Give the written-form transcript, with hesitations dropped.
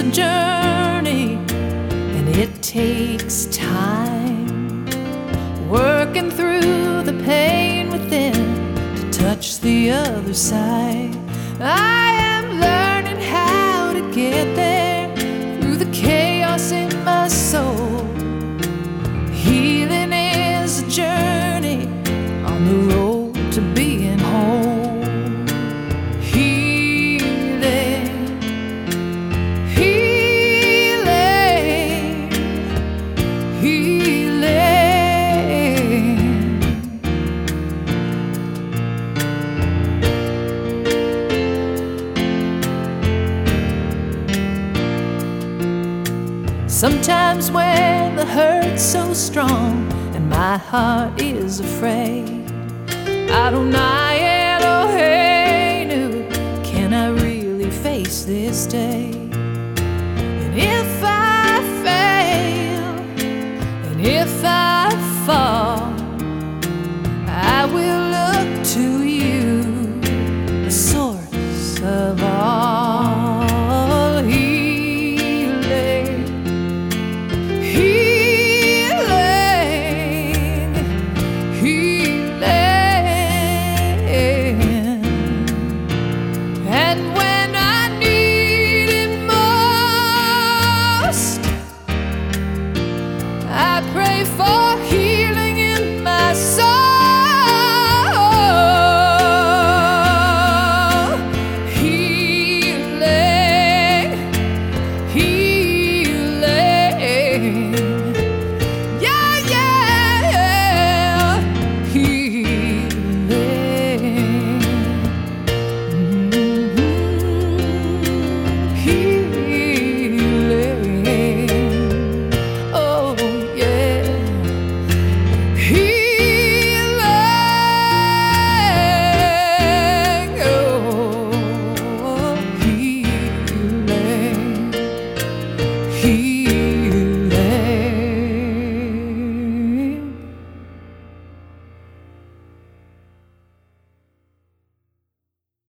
a journey, and it takes time, working through the pain within to touch the other side. I am learning how to get there through the chaos in my soul. Healing is a journey on the road to being whole. Healing, healing, healing. Sometimes when the hurt's so strong and my heart is afraid, Adonai Eloheinu, can I really face this day? And if I fail, and if I fall, I will look to you.